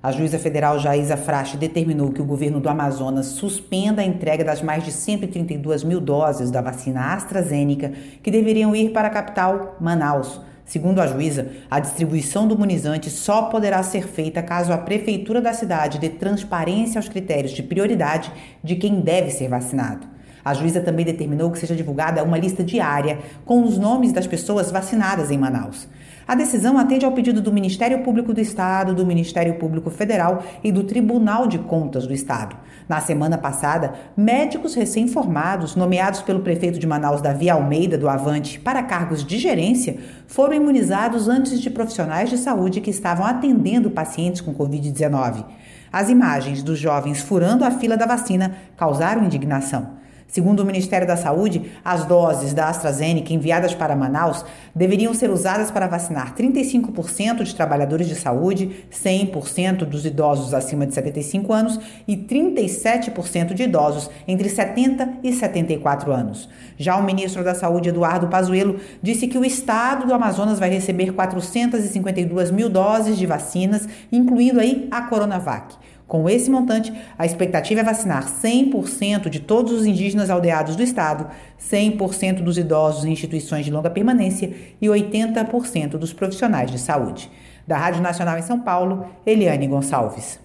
A juíza federal Jaísa Frache determinou que o governo do Amazonas suspenda a entrega das mais de 132 mil doses da vacina AstraZeneca que deveriam ir para a capital, Manaus. Segundo a juíza, a distribuição do imunizante só poderá ser feita caso a prefeitura da cidade dê transparência aos critérios de prioridade de quem deve ser vacinado. A juíza também determinou que seja divulgada uma lista diária com os nomes das pessoas vacinadas em Manaus. A decisão atende ao pedido do Ministério Público do Estado, do Ministério Público Federal e do Tribunal de Contas do Estado. Na semana passada, médicos recém-formados, nomeados pelo prefeito de Manaus, Davi Almeida, do Avante, para cargos de gerência, foram imunizados antes de profissionais de saúde que estavam atendendo pacientes com Covid-19. As imagens dos jovens furando a fila da vacina causaram indignação. Segundo o Ministério da Saúde, as doses da AstraZeneca enviadas para Manaus deveriam ser usadas para vacinar 35% de trabalhadores de saúde, 100% dos idosos acima de 75 anos e 37% de idosos entre 70 e 74 anos. Já o ministro da Saúde, Eduardo Pazuello, disse que o estado do Amazonas vai receber 452 mil doses de vacinas, incluindo aí a Coronavac. Com esse montante, a expectativa é vacinar 100% de todos os indígenas aldeados do estado, 100% dos idosos em instituições de longa permanência e 80% dos profissionais de saúde. Da Rádio Nacional em São Paulo, Eliane Gonçalves.